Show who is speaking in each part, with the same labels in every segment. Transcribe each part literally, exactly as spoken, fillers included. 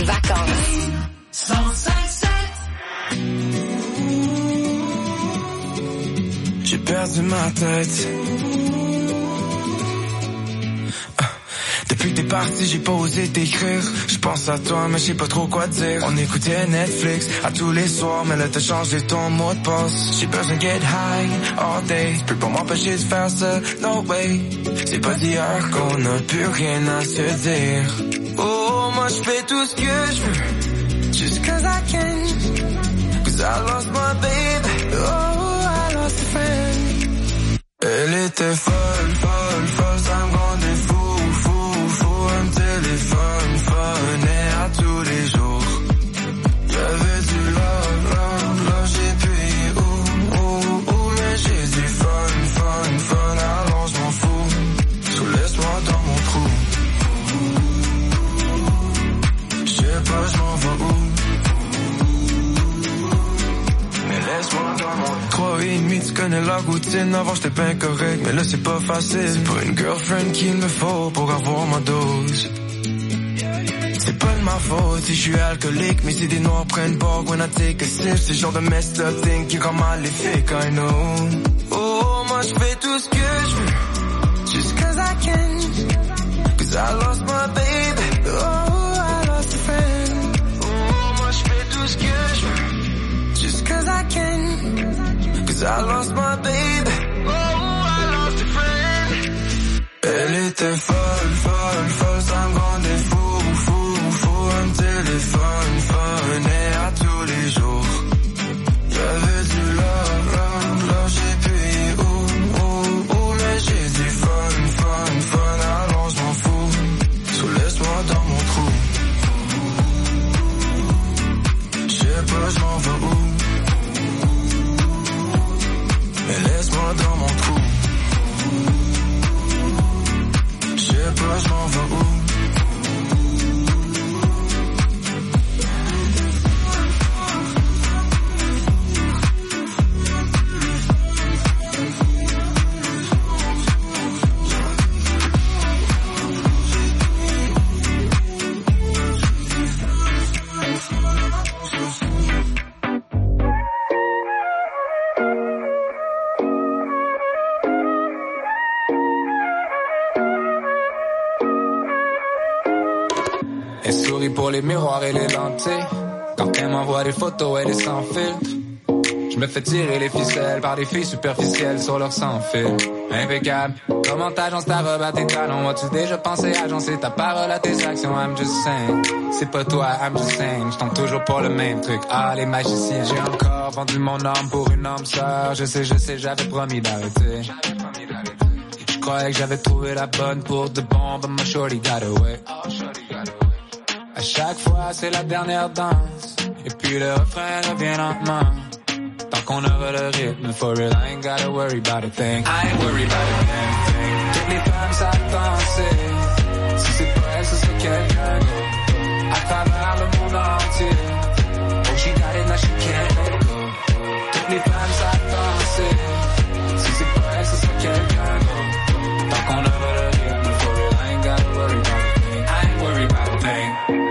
Speaker 1: vacances.
Speaker 2: cent cinq sept.
Speaker 3: J'ai perdu ma tête. Depuis que t'es parti, j'ai pas osé t'écrire. Je pense à toi, mais je sais pas trop quoi dire. On écoutait Netflix à tous les soirs, mais là t'as changé ton mot de passe. J'ai besoin de get high all day. Tu peux pas m'empêcher de faire ça, no way. C'est pas d'hier qu'on a plus rien à se dire. Oh, moi je fais tout ce que je veux, just cause I can. Cause I lost my baby, oh I lost a friend. Elle était folle, folle, folle, ça me rendait fou. Un téléphone, phone, et à tous les jours. J'avais du love, love, love, j'ai payé, oh, oh, oh, mais j'ai du fun, fun, fun, alors je m'en fous. So laisse-moi dans mon trou. J'sais pas, j'm'en vais où. Mais laisse-moi dans mon trou. Trois et demi, tu connais la routine. Avant j'étais bien correct, mais là c'est pas facile. C'est pas une girlfriend qu'il me faut pour avoir ma dose. C'est pas de ma faute si je suis alcoolique, mais si des noirs prennent pas when I take a sip. C'est le genre de messed up thing qui rend maléfique, I know. Oh, moi je fais tout ce que je veux, just cause I can. Cause I lost my baby, oh I lost a friend. Oh, moi je fais tout ce que je veux, just cause I can. Cause I lost my baby, oh I lost a friend. Elle était folle, folle, folle, ça me rendait fou. Un téléphone, phone, et à tous les jours. J'avais du love, love, love, j'ai payé, oh, oh, oh, mais j'ai du fun, fun, fun, alors je m'en fous. So laisse-moi dans mon trou. J'sais pas, j'm'en vais où. Mais laisse-moi dans mon trou. J'sais pas, j'm'en vais où.
Speaker 4: Pour les miroirs et les lentilles. Quand elle m'envoie des photos, elle est sans filtre. Je me fais tirer les ficelles par des filles superficielles sur leur sans fil. Impeccable. Comment t'agences ta robe à tes talons? As-tu déjà pensé agencer ta parole à tes actions? I'm just saying. C'est pas toi, I'm just saying. Je tombe toujours pour le même truc. Ah, les magiciens. J'ai encore vendu mon âme pour une âme sœur. Je sais, je sais, j'avais promis d'arrêter. Je croyais que j'avais trouvé la bonne pour de bon, but my shorty got away. À chaque fois, c'est la dernière danse. Et puis le refrain revient lentement. Tant qu'on aura le rythme, for real, I ain't gotta worry about a thing. I ain't worried about a damn thing. Toutes les femmes savent danser. Si c'est pas elle, ce serait quelqu'un d'autre. À travers le monde entier. Oh, she got it, now she can't let go. Toutes les femmes savent danser. Si c'est pas elle, ce serait quelqu'un d'autre. Tant qu'on aura le rythme, for real, I ain't gotta worry about a thing. I ain't worried about a thing.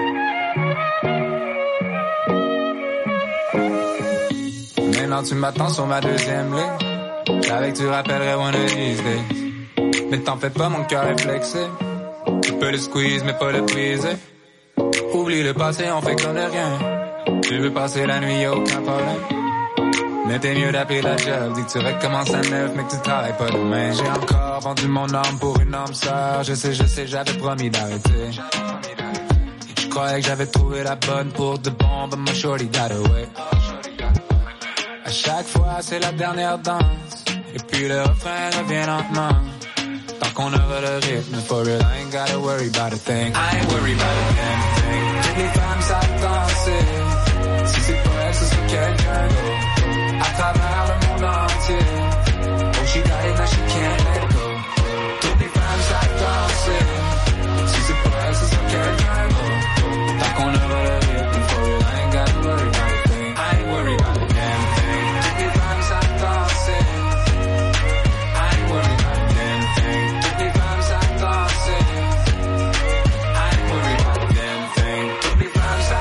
Speaker 4: Maintenant tu m'attends sur ma deuxième ligne. J'avais que tu rappellerais one of these days. Mais t'en fais pas, mon cœur est flexé. Tu peux le squeeze mais pas le briser. Oublie le passé, on fait comme de rien. Tu veux passer la nuit, y'a aucun problème. Mais t'es mieux d'appeler la job. Dis que tu recommences à neuf mais que tu travailles pas demain. J'ai encore vendu mon âme pour une âme sœur. Je sais, je sais, j'avais promis d'arrêter. Je croyais que j'avais trouvé la bonne pour de bon, but my shorty got away. À chaque fois, c'est la dernière danse. Et puis le refrain revient lentement. Tant qu'on aura le rythme, for real, I ain't gotta worry about a thing. I ain't worried about a damn thing. Toutes les femmes savent danser. Si c'est pas elle, ce serait quelqu'un d'autre. À travers le monde entier. Oh, she got it, now she can't let go. Toutes les femmes savent danser. Si c'est pas elle, ce serait quelqu'un d'autre. Tant qu'on aura le rythme, for real, I ain't gotta worry about a thing. I ain't worried about a damn thing. Toutes les femmes savent danser. I ain't worried about a damn thing. Toutes les femmes savent danser. I ain't worried about a damn thing. Toutes les femmes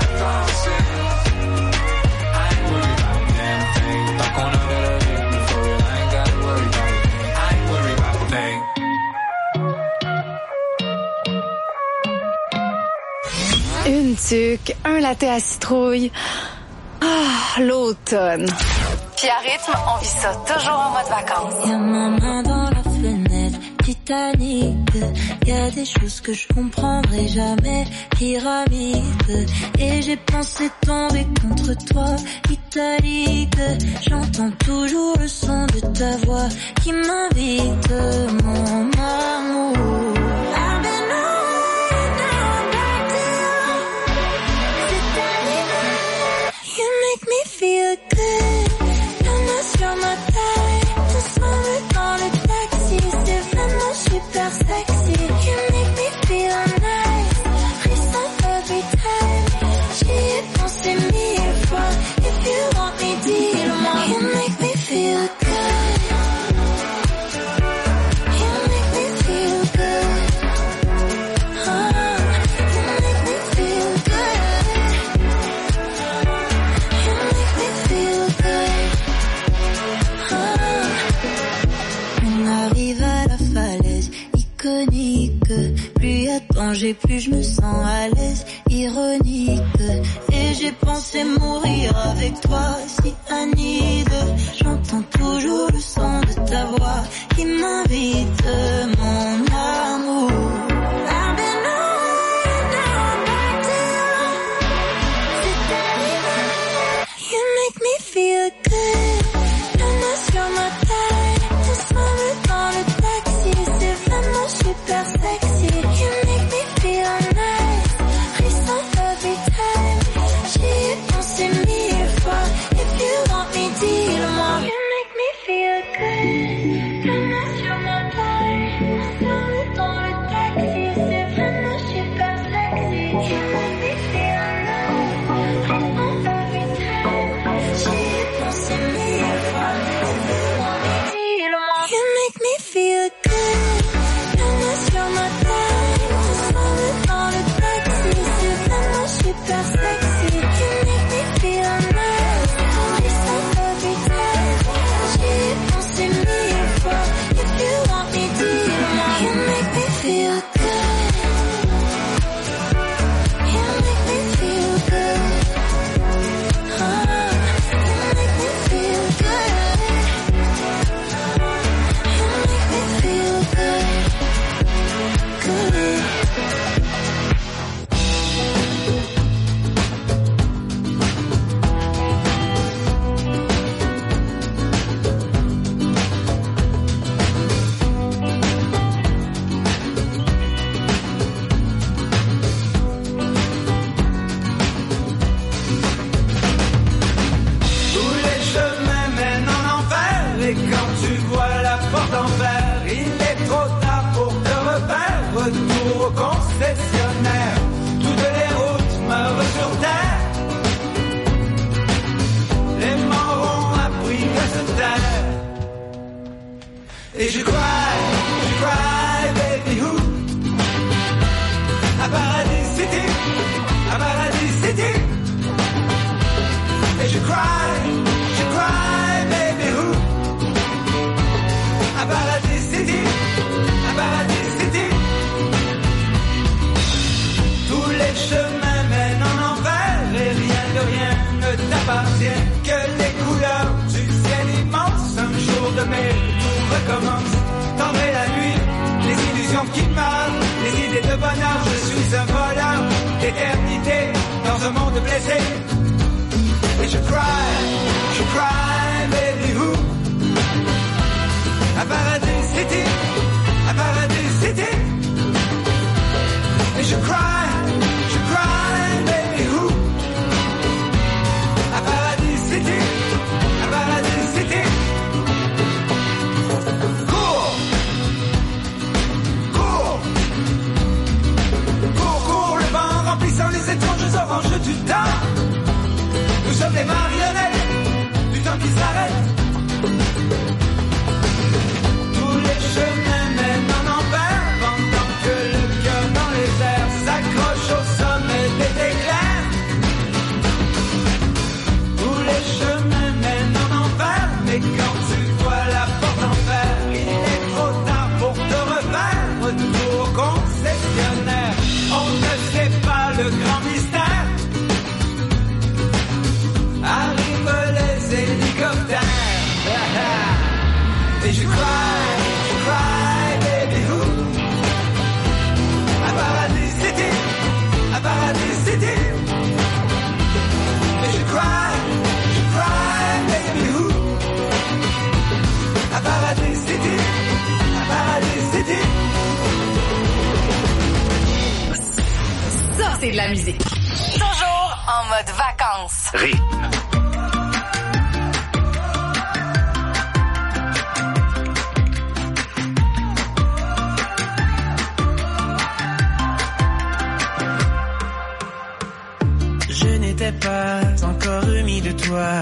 Speaker 1: sucre, un latte à citrouille. Ah, l'automne. Puis à rythme, on vit ça toujours en mode vacances.
Speaker 5: Y'a ma main dans la fenêtre, Titanic. Y'a des choses que je comprendrai jamais, pyramide. Et j'ai pensé tomber contre toi, italique. J'entends toujours le son de ta voix qui m'invite, mon amour. Feel good, la main sur ma taille, doucement me dans le taxi, c'est vraiment super sexy. You make me feel nice, frisson every time. J'y ai pensé mille fois, if you want me, dis-le-moi. You make me feel good, you make me feel good, oh, you make me feel good. Plus y'a de danger, plus je me sens à l'aise, ironique. Et j'ai pensé mourir avec toi, si Anide. J'entends toujours le son de ta voix qui m'invite, mon amour. You make me feel good, la main sur ma taille, doucement me dans le taxi, c'est vraiment super sexy. You make me feel nice, frisson every time. J'y ai pensé mille fois, if you want me, dis-le-moi. You make me feel good, la main sur ma taille, doucement me dans le taxi, c'est vraiment super sexy. You make me feel nice, frisson every time. J'y ai pensé mille fois, if you want me, dis-le-moi. You make me feel good, la main sur ma taille, doucement me dans le taxi, c'est vraiment super sexy. You make me feel nice, frisson every time. J'y ai pensé mille fois, if you want me, dis-le-moi. You make me feel good, you make me feel good, oh, you make me feel good, you make me feel good, good.
Speaker 3: Tous les chemins mènent en enfer. Et quand tu vois la porte en fer, il est trop tard pour te refaire. Retour au concessionnaire, toutes les routes meurent sur terre. Les morts ont appris à se taire. Et je cry, je cry, baby who? À Paradis City, à Paradis City. Et je cry, je cry, baby who? À Paradis City, à Paradis City. Tous les chemins mènent en enfer et rien de rien ne t'appartient. Que les couleurs du ciel immense, un jour de mai, tout recommence. Tendre la nuit, les illusions qui meurent, les idées de bonheur. Je suis un voleur d'éternité dans un monde blessé. Et je cry, je cry, baby who? À Paradis City, à Paradis City. Et je cry, je cry, baby who? À Paradis City, à Paradis City. Cours, cours, cours, cours, le vent remplissant les
Speaker 1: passer de la musique. Toujours en mode vacances.
Speaker 6: Rythme.
Speaker 7: Je n'étais pas encore remis de toi.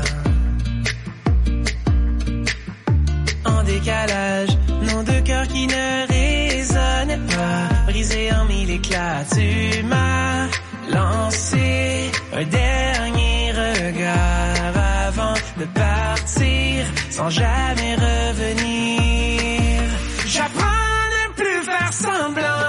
Speaker 7: En décalage, nos deux cœurs qui ne résonnaient pas, brisés en mille éclats. Tu m'as lancé un dernier regard avant de partir, sans jamais revenir. J'apprends à ne plus faire semblant.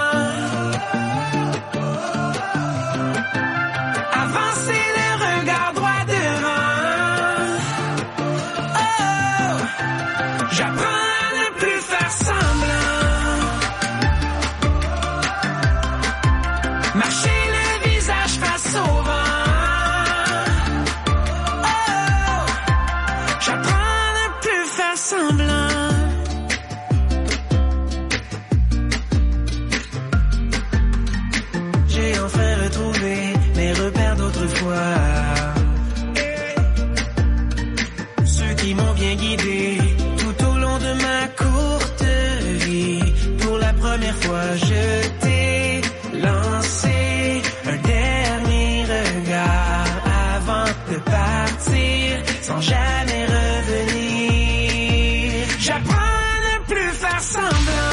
Speaker 7: Ceux qui m'ont bien guidé tout au long de ma courte vie. Pour la première fois, je t'ai lancé un dernier regard avant de partir, sans jamais revenir. J'apprends à ne plus faire semblant.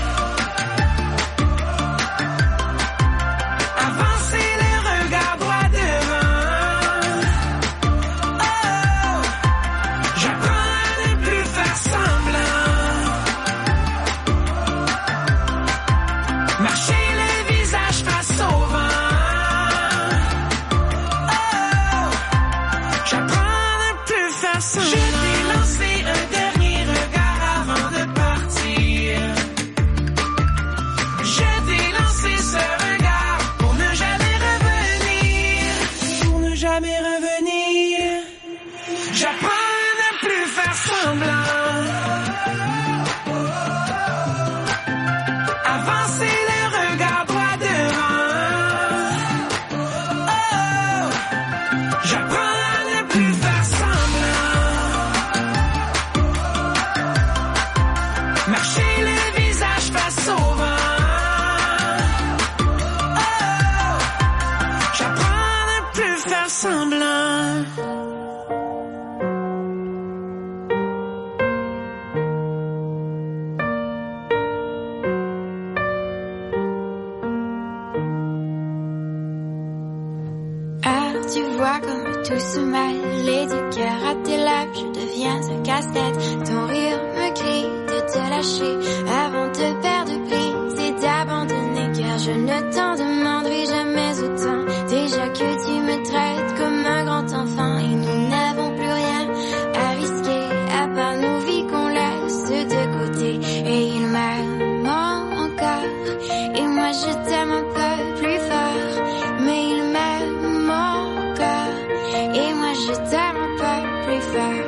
Speaker 5: Tout se mêle, les deux cœurs à tes lèvres, je deviens un casse-tête. Ton rire me crie de te lâcher avant de perdre pli, c'est d'abandonner, car je ne t'en demanderai jamais autant. Déjà que tu me traites comme un grand enfant et nous n'avons plus rien à risquer à part nos vies qu'on laisse de côté. Et il m'aime encore et moi je t'aime un peu plus fort, mais il m'aime encore et moi je t'aime un peu plus fort.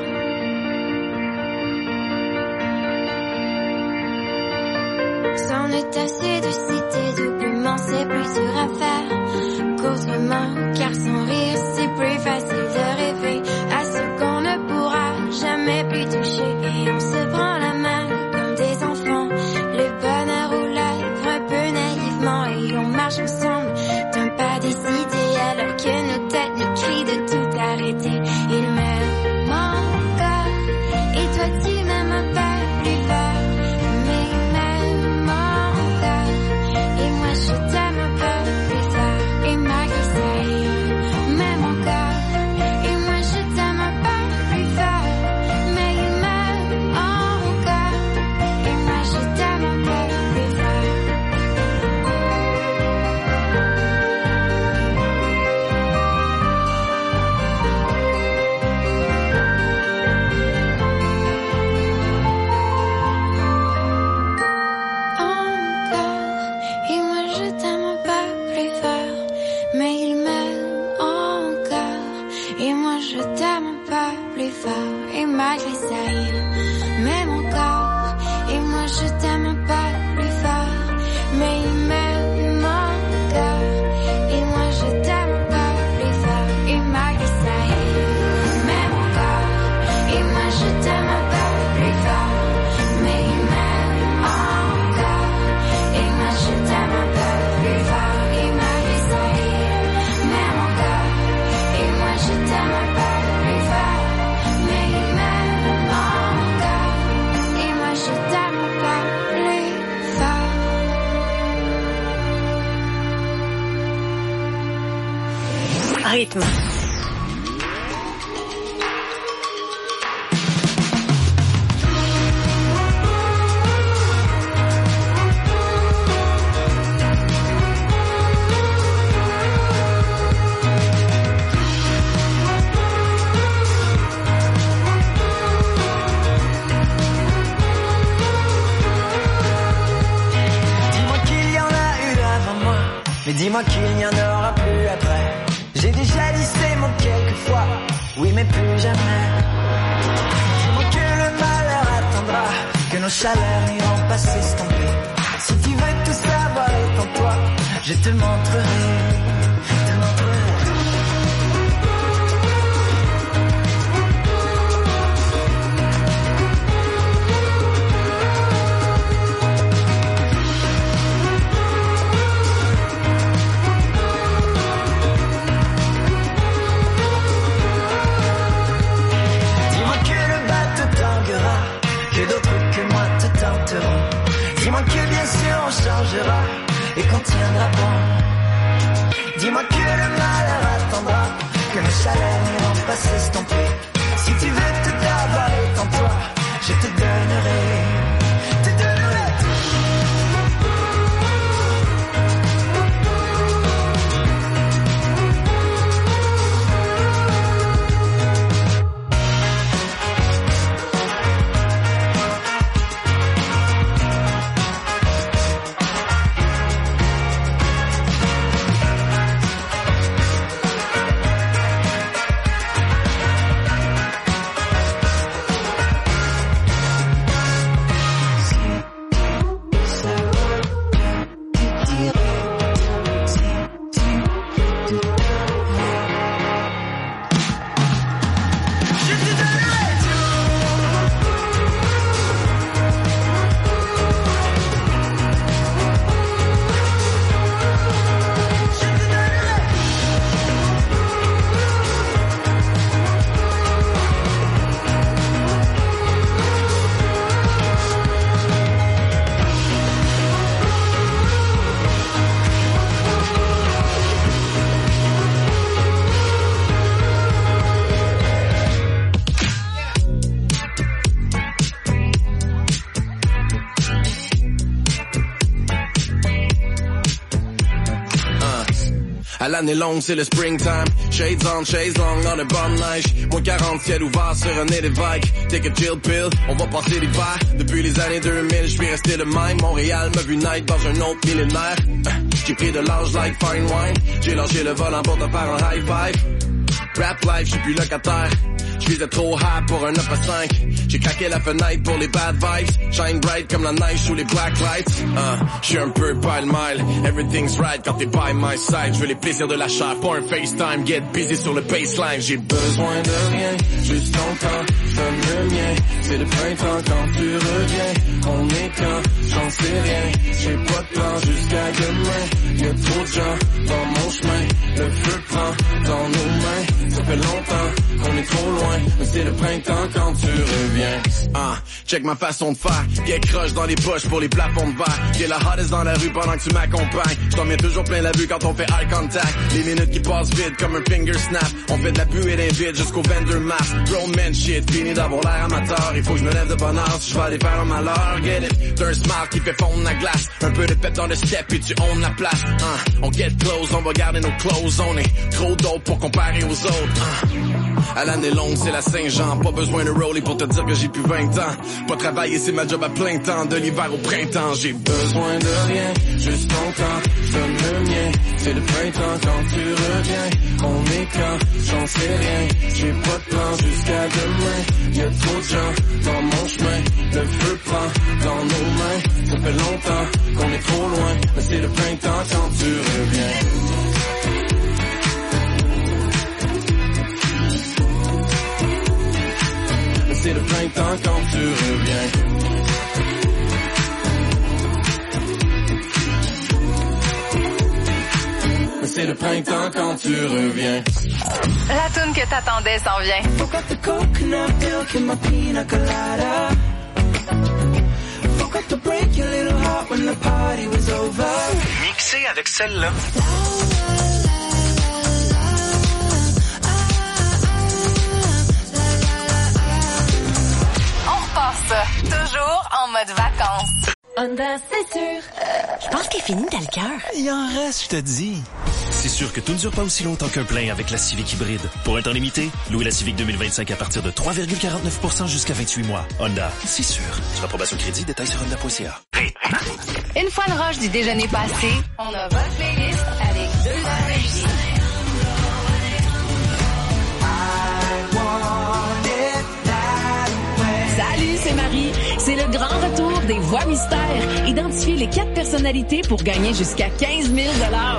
Speaker 5: C'en est assez de citer doublement, c'est plus dur à faire qu'autrement, car sans rire c'est plus facile de rêver à ce qu'on ne pourra jamais plus toucher. Et on se prend la main comme des enfants, le bonheur aux lèvres un peu naïvement, et on marche ensemble d'un pas décidé alors que nos têtes nous crient de tout arrêter. Il m'aime encore et toi tu m'aimes un peu plus fort, mais il m'aime encore et moi je t'aime un peu plus fort. Et malgré ça il m'aime encore et moi je t'aime un peu plus fort, mais il m'aime encore et moi je t'aime un peu plus fort. Et malgré ça il m'aime encore et moi je t'aime un peu plus fort, mais il m'aime encore et moi
Speaker 1: rythme.
Speaker 6: Mais dis-moi qu'il n'y en aura plus après. J'ai déjà dit ces mots quelquefois, oui mais plus jamais. Dis-moi que le malheur attendra, que nos chaleurs n'iront pas s'estomper. Si tu veux tout savoir, étends-toi, je te montrerai, te montrerai. Dis-moi que bien sûr on changera et qu'on tiendra bon. Dis-moi que le malheur attendra, que nos chaleurs n'iront pas s'estomper. Si tu veux tout avoir, étends-toi, je te donnerai, te donnerai.
Speaker 3: L'année longue, c'est le springtime. Shades on, shades long, dans le bonne neige. Moins quarante, ciel ouvert sur un nez d'évêque. Take a chill pill, on va passer l'hiver. Depuis les années deux mille, je suis resté le même. Montréal m'a vu naître dans un autre millénaire. J'ai pris de l'âge like fine wine. J'ai lâché le volant pour te faire un high five. Rap life, j'suis plus locataire. J'visais trop high pour un neuf à cinq. J'ai craqué la fenêtre pour les bad vibes. Shine bright comme la neige sous les black lights. uh, J'suis un peu pile-mile. Everything's right quand t'es by my side. J'veux les plaisirs de la chair, pas un FaceTime. Get busy sur le baseline. J'ai besoin de rien, juste ton temps. J'donne le mien, c'est le printemps quand tu reviens. On est quand, j'en sais rien. J'ai pas de plan jusqu'à demain. Y'a trop de gens dans mon chemin. Le feu prend dans nos mains. Ça fait longtemps qu'on est trop loin, mais c'est le printemps quand tu reviens. Ah, check ma façon de faire. Get croche dans les poches pour les plafonds de verre. J'ai la hottest dans la rue pendant que tu m'accompagnes. J't'en mets toujours plein la vue quand on fait eye contact. Les minutes qui passent vite comme un finger snap. On fait de la buée d'un vide jusqu'au vingt-deux mars. Grown man shit, fini d'avoir l'air amateur. Il faut que je me lève de bonne heure si je vais aller faire un malheur. Get it, t'as un smile qui fait fondre la glace. Un peu de pep dans le step et tu own la place. uh, On get close, on va garder nos clothes. On est trop dope pour comparer aux autres. uh. À l'année longue, c'est la Saint-Jean. Pas besoin de rollie pour te dire que j'ai plus vingt ans. Pas travailler, c'est ma job à plein temps. De l'hiver au printemps, j'ai besoin de rien. Juste ton temps, j'donne le mien. C'est le printemps quand tu reviens. On est quand, j'en sais rien. J'ai pas de plan jusqu'à demain. Y'a trop de gens dans mon chemin. Le feu prend dans nos mains. Ça fait longtemps qu'on est trop loin. Mais c'est le printemps quand tu reviens. C'est le printemps quand tu reviens. C'est le printemps quand tu reviens.
Speaker 1: La toune que t'attendais s'en vient.
Speaker 7: Forgot the coconut milk in my pina colada. Forgot to break your little heart when the party was over.
Speaker 8: Mixé avec celle-là.
Speaker 1: mode vacances.
Speaker 8: Honda, c'est sûr. Je pense qu'il est fini, t'as le cœur.
Speaker 9: Il en reste, je te dis. C'est sûr que tout ne dure pas aussi longtemps qu'un plein avec la Civic hybride. Pour un temps limité, louez la Civic deux mille vingt-cinq à partir de trois virgule quarante-neuf pour cent jusqu'à vingt-huit mois. Honda, c'est sûr. Sur approbation crédit, détails sur honda point c a.
Speaker 1: Une fois le rush du déjeuner passé, on a votre playlist avec deux heures de musique.
Speaker 10: Salut, c'est Marie. C'est le grand retour des Voix mystères. Identifiez les quatre personnalités pour gagner jusqu'à quinze mille dollars.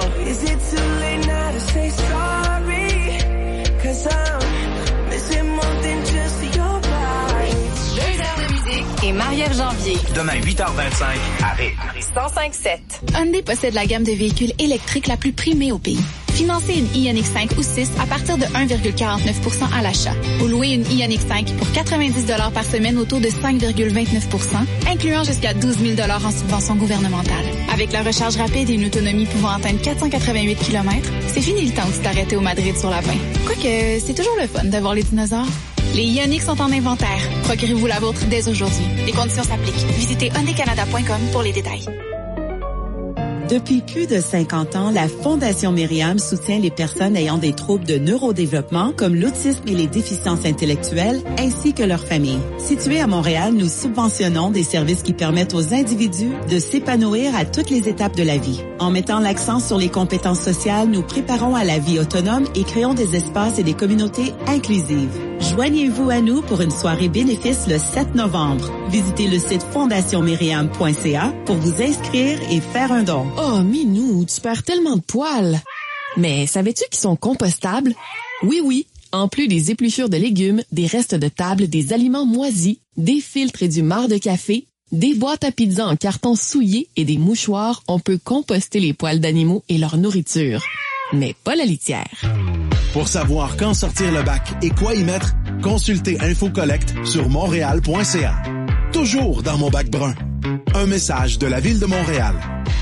Speaker 1: Deux heures de musique et Marie-Ève Janvier.
Speaker 11: Demain, huit heures vingt-cinq, à Rythme.
Speaker 1: cent cinq sept.
Speaker 12: Hyundai possède la gamme de véhicules électriques la plus primée au pays. Financez une Ioniq cinq ou six à partir de un virgule quarante-neuf pour cent à l'achat. Ou louez une Ioniq cinq pour quatre-vingt-dix dollars par semaine au taux de cinq virgule vingt-neuf pour cent, incluant jusqu'à douze mille dollars en subvention gouvernementale. Avec la recharge rapide et une autonomie pouvant atteindre quatre cent quatre-vingt-huit kilomètres, c'est fini le temps de s'arrêter au Madrid sur la vingt. Quoique, c'est toujours le fun de voir les dinosaures. Les Ioniq sont en inventaire. Procurez-vous la vôtre dès aujourd'hui. Les conditions s'appliquent. Visitez hyundai canada point com pour les détails.
Speaker 13: Depuis plus de cinquante ans, la Fondation Myriam soutient les personnes ayant des troubles de neurodéveloppement comme l'autisme et les déficiences intellectuelles, ainsi que leurs familles. Située à Montréal, nous subventionnons des services qui permettent aux individus de s'épanouir à toutes les étapes de la vie. En mettant l'accent sur les compétences sociales, nous préparons à la vie autonome et créons des espaces et des communautés inclusives. Joignez-vous à nous pour une soirée bénéfice le sept novembre. Visitez le site fondation myriam point c a pour vous inscrire et faire un don.
Speaker 14: Oh, Minou, tu perds tellement de poils. Mais savais-tu qu'ils sont compostables? Oui, oui. En plus des épluchures de légumes, des restes de table, des aliments moisis, des filtres et du marc de café, des boîtes à pizza en carton souillé et des mouchoirs, on peut composter les poils d'animaux et leur nourriture. Mais pas la litière.
Speaker 15: Pour savoir quand sortir le bac et quoi y mettre, consultez InfoCollect sur montréal point c a. Toujours dans mon bac brun. Un message de la Ville de Montréal.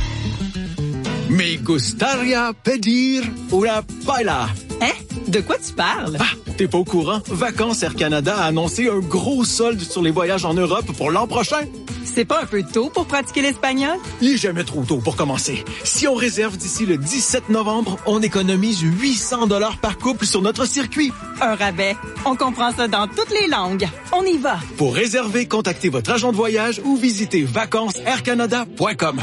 Speaker 16: Me gustaría pedir una paella.
Speaker 17: Hein? De quoi tu parles?
Speaker 16: Ah, t'es pas au courant? Vacances Air Canada a annoncé un gros solde sur les voyages en Europe pour l'an prochain.
Speaker 17: C'est pas un peu tôt pour pratiquer l'espagnol?
Speaker 16: Il est jamais trop tôt pour commencer. Si on réserve d'ici le dix-sept novembre, on économise huit cents dollars par couple sur notre circuit.
Speaker 17: Un rabais. On comprend ça dans toutes les langues. On y va.
Speaker 16: Pour réserver, contactez votre agent de voyage ou visitez vacances air canada point com.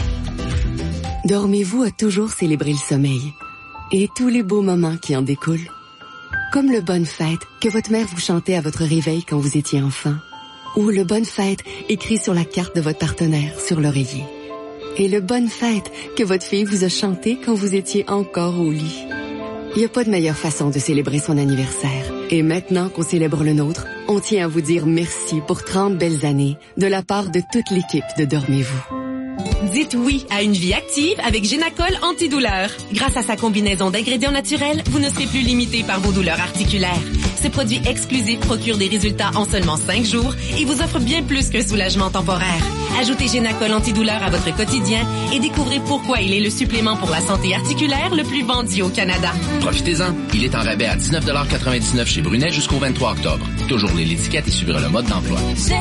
Speaker 18: Dormez-vous a toujours célébré le sommeil et tous les beaux moments qui en découlent. Comme le Bonne Fête que votre mère vous chantait à votre réveil quand vous étiez enfant. Ou le Bonne Fête écrit sur la carte de votre partenaire sur l'oreiller. Et le Bonne Fête que votre fille vous a chanté quand vous étiez encore au lit. Il n'y a pas de meilleure façon de célébrer son anniversaire. Et maintenant qu'on célèbre le nôtre, on tient à vous dire merci pour trente belles années de la part de toute l'équipe de Dormez-vous.
Speaker 19: Dites oui à une vie active avec Génacol antidouleur. Grâce à sa combinaison d'ingrédients naturels, vous ne serez plus limité par vos douleurs articulaires. Ce produit exclusif procure des résultats en seulement cinq jours et vous offre bien plus qu'un soulagement temporaire. Ajoutez Génacol antidouleur à votre quotidien et découvrez pourquoi il est le supplément pour la santé articulaire le plus vendu au Canada.
Speaker 20: Profitez-en, il est en rabais à dix-neuf quatre-vingt-dix-neuf chez Brunet jusqu'au vingt-trois octobre. Toujours les l'étiquette et suivre le mode d'emploi.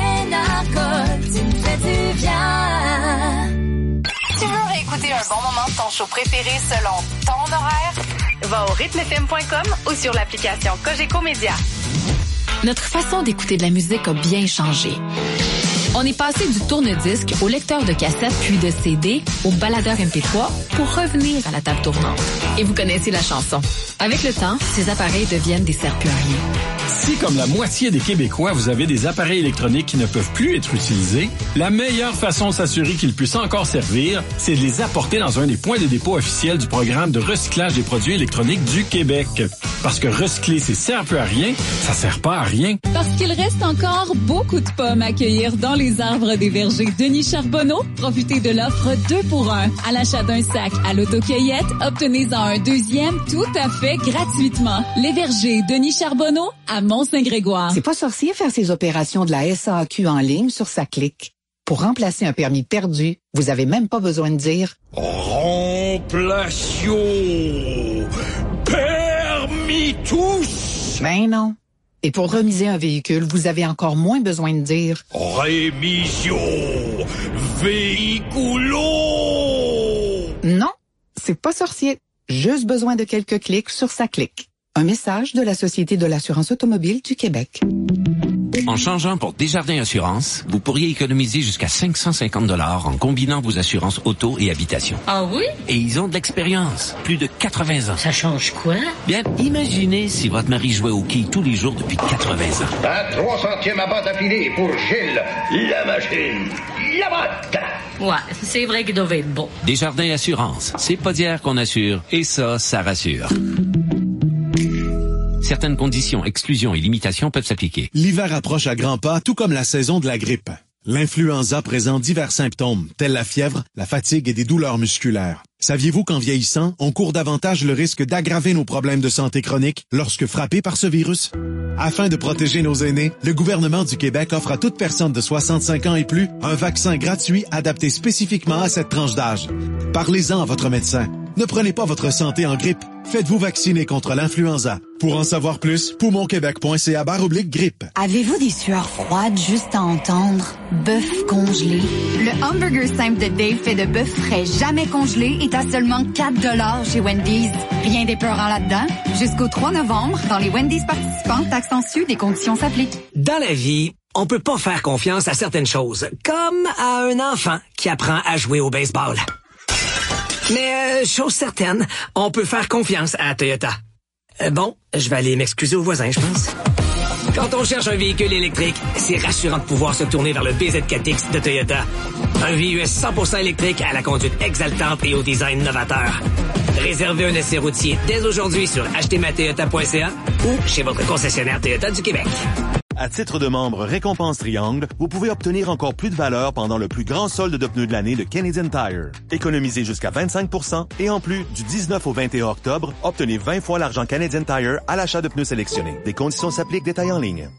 Speaker 5: Génacol, tu me fais du bien.
Speaker 1: Tu veux réécouter un bon moment de ton show préféré selon ton horaire? Va au rythme f m point com ou sur l'application Cogeco Média.
Speaker 12: Notre façon d'écouter de la musique a bien changé. On est passé du tourne-disque au lecteur de cassette puis de C D au baladeur M P trois pour revenir à la table tournante. Et vous connaissez la chanson. Avec le temps, ces appareils deviennent des serre-plus à rien.
Speaker 21: Si, comme la moitié des Québécois, vous avez des appareils électroniques qui ne peuvent plus être utilisés, la meilleure façon de s'assurer qu'ils puissent encore servir, c'est de les apporter dans un des points de dépôt officiels du programme de recyclage des produits électroniques du Québec. Parce que recycler, c'est sert plus à rien, ça sert pas à rien.
Speaker 10: Parce qu'il reste encore beaucoup de pommes à cueillir dans les arbres des vergers Denis Charbonneau, profitez de l'offre deux pour un. À l'achat d'un sac à l'autocueillette, obtenez-en un deuxième tout à fait gratuitement. Les vergers Denis Charbonneau à Mont-Saint-Grégoire.
Speaker 22: C'est pas sorcier faire ses opérations de la S A Q en ligne sur sa clique. Pour remplacer un permis perdu, vous avez même pas besoin de dire
Speaker 23: Remplation permis tous.
Speaker 22: Ben non. Et pour remiser un véhicule, vous avez encore moins besoin de dire
Speaker 2: « Rémission véhiculo ».
Speaker 22: Non, c'est pas sorcier. Juste besoin de quelques clics sur sa clique. Un message de la Société de l'assurance automobile du Québec.
Speaker 4: En changeant pour Desjardins Assurance, vous pourriez économiser jusqu'à cinq cent cinquante dollars en combinant vos assurances auto et habitation.
Speaker 8: Ah oui?
Speaker 4: Et ils ont de l'expérience, plus de quatre-vingts ans.
Speaker 8: Ça change quoi?
Speaker 4: Bien, imaginez si votre mari jouait au quai tous les jours depuis quatre-vingts ans.
Speaker 23: Un trois centièmes à bas d'affilée pour Gilles, la machine, la botte.
Speaker 8: Ouais, c'est vrai qu'il devait être bon.
Speaker 4: Desjardins Assurance, c'est pas d'hier qu'on assure, et ça, ça rassure. Certaines conditions, exclusions et limitations peuvent s'appliquer.
Speaker 15: L'hiver approche à grands pas, tout comme la saison de la grippe. L'influenza présente divers symptômes, tels la fièvre, la fatigue et des douleurs musculaires. Saviez-vous qu'en vieillissant, on court davantage le risque d'aggraver nos problèmes de santé chroniques lorsque frappés par ce virus? Afin de protéger nos aînés, le gouvernement du Québec offre à toute personne de soixante-cinq ans et plus un vaccin gratuit adapté spécifiquement à cette tranche d'âge. Parlez-en à votre médecin. Ne prenez pas votre santé en grippe. Faites-vous vacciner contre l'influenza. Pour en savoir plus, poumonquebec.ca barre oblique grippe.
Speaker 24: Avez-vous des sueurs froides juste à entendre? Bœuf congelé. Le hamburger simple de Dave fait de bœuf frais jamais congelé est à seulement quatre dollars chez Wendy's. Rien d'épeurant là-dedans. Jusqu'au trois novembre, dans les Wendy's participants, taxes en sus, des conditions s'appliquent.
Speaker 25: Dans la vie, on peut pas faire confiance à certaines choses, comme à un enfant qui apprend à jouer au baseball. Mais, euh, chose certaine, on peut faire confiance à Toyota. Euh, bon, je vais aller m'excuser aux voisins, je pense. Quand on cherche un véhicule électrique, c'est rassurant de pouvoir se tourner vers le B Z quatre X de Toyota. Un V U S cent pour cent électrique à la conduite exaltante et au design novateur. Réservez un essai routier dès aujourd'hui sur acheter ma toyota point c a ou chez votre concessionnaire Toyota du Québec.
Speaker 26: À titre de membre Récompense Triangle, vous pouvez obtenir encore plus de valeur pendant le plus grand solde de pneus de l'année de Canadian Tire. Économisez jusqu'à vingt-cinq pour cent et en plus, du dix-neuf au vingt et un octobre, obtenez vingt fois l'argent Canadian Tire à l'achat de pneus sélectionnés. Des conditions s'appliquent, détails en ligne.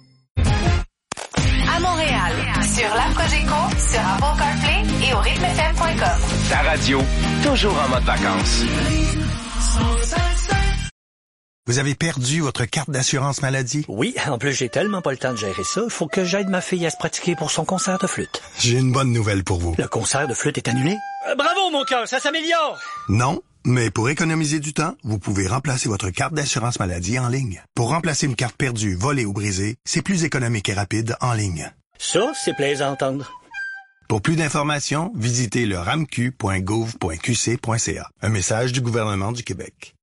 Speaker 1: À Montréal, sur l'app Cogeco, sur Apple CarPlay et au rythme f m point com.
Speaker 11: Ta radio, toujours en mode vacances.
Speaker 27: Vous avez perdu votre carte d'assurance maladie?
Speaker 28: Oui, en plus j'ai tellement pas le temps de gérer ça, faut que j'aide ma fille à se pratiquer pour son concert de flûte.
Speaker 27: J'ai une bonne nouvelle pour vous.
Speaker 28: Le concert de flûte est annulé? Euh, bravo mon cœur, ça s'améliore!
Speaker 27: Non, mais pour économiser du temps, vous pouvez remplacer votre carte d'assurance maladie en ligne. Pour remplacer une carte perdue, volée ou brisée, c'est plus économique et rapide en ligne.
Speaker 28: Ça, c'est plaisant à entendre.
Speaker 27: Pour plus d'informations, visitez le ramq point gouv point q c point c a. Un message du gouvernement du Québec.